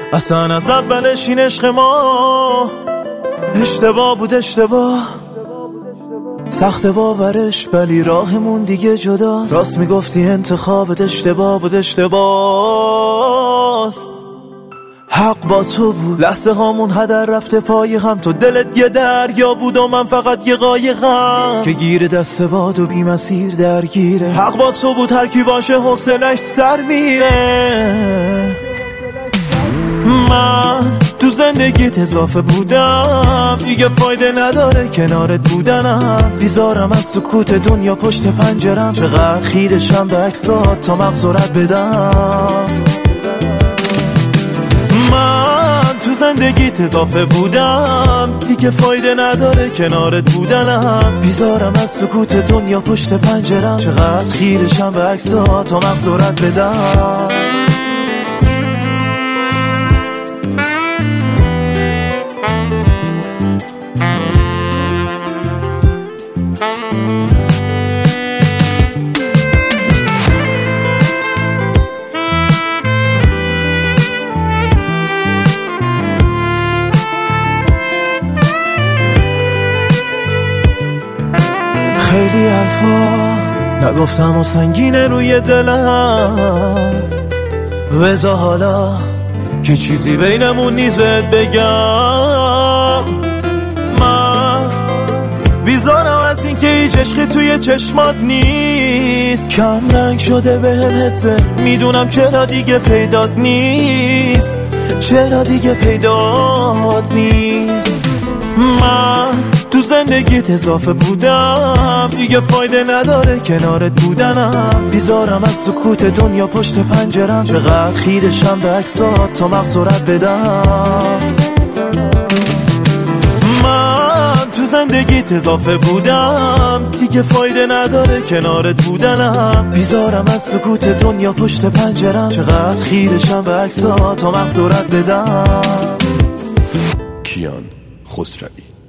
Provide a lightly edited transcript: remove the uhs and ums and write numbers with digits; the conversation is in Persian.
اصلا از اولش این عشق ما اشتباه بود، اشتباه سخت باورش ولی راهمون دیگه جداست. راست میگفتی انتخابت اشتباه بود، اشتباهست. حق با تو بود، لحظه هامون هدر رفته پای هم. تو دلت یه دریا بود و من فقط یه قایقم که گیر دست باد و بی مسیر درگیره. حق با تو بود، هر کی باشه حوصلش سر میره. من تو زندگیت اضافه بودم، دیگه فایده نداره کنارت بودنم. بیزارم از سکوت دنیا پشت پنجرم، چقدر خیرشم به عکسات تا مغزورت بدم. من تو زندگیت اضافه بودم، دیگه فایده نداره کنارت بودنم. بیزارم از سکوت دنیا پشت پنجرم، چقدر خیرشم به عکسات تا مغزورت بدم. خیلی حرفا نگفتم و سنگینه روی دلم، بذار حالا که چیزی بینمون نیست بهت بگم. من بیزارم از این که هیچ عشقی توی چشمات نیست. کم رنگ شده بهم حسه، میدونم چرا دیگه پیدات نیست، چرا دیگه پیدات نیست. من تو زندگیت اضافه بودم، دیگه فایده نداره کنارت بودنم. بیزارم از سکوت دنیا پشت پنجرم، چقدر خیرشم به عکسات تا مغزورت بدم. من تو زندگیت اضافه بودم، دیگه فایده نداره کنارت بودنم. بیزارم از سکوت دنیا پشت پنجرم، چقدر خیرشم به عکسات تا مغزورت بدم. کیان خسروی.